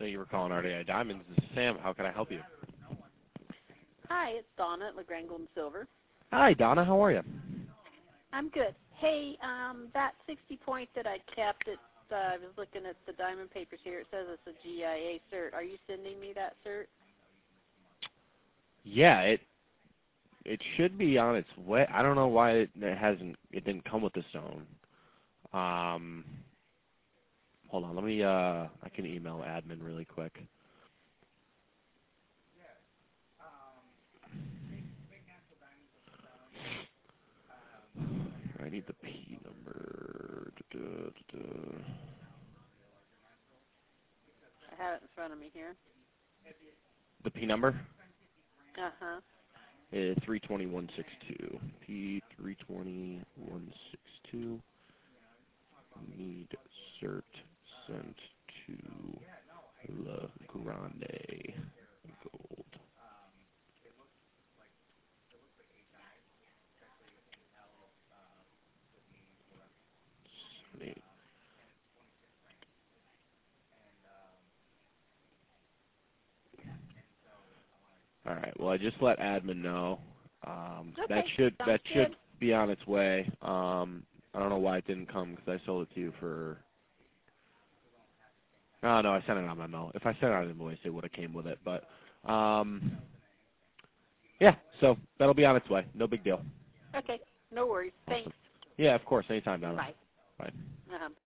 Thank you for calling RDI Diamonds. This is Sam. How can I help you? Hi, it's Donna at LeGrand Gold and Silver. Hi, Donna. How are you? I'm good. Hey, that 60 point that I kept, I was looking at the diamond papers here. It says it's a GIA cert. Are you sending me that cert? Yeah, it should be on its way. I don't know why it didn't come with the stone. Hold on. Let me. I can email admin really quick. I need the P number. I have it in front of me here. The P number? Uh-huh. 320162. P320162. Need cert sent to Le Grande Gold. Sweet. All right. Well, I just let admin know. Okay, that should good. be on its way. I don't know why it didn't come because I sold it to you for. Oh no, I sent it on my mail. If I sent it on an invoice, it would have came with it. But yeah, so that'll be on its way. No big deal. Okay, no worries. Awesome. Thanks. Yeah, of course. Anytime, Donna. Bye. Bye. Uh-huh.